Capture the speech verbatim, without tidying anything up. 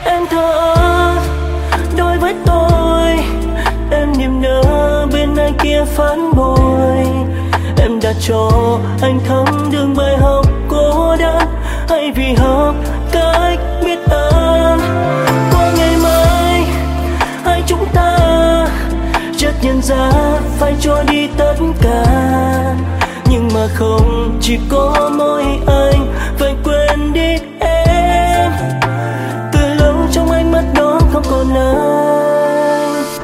Em thờ ơ đối với tôi, em niềm nở bên ai kia phản bội. Em đã cho anh thấm đường bài học cô đơn, hay vì học cách biết ơn. Qua ngày mai hai chúng ta chợt nhận ra phải cho đi tất cả, nhưng mà không chỉ có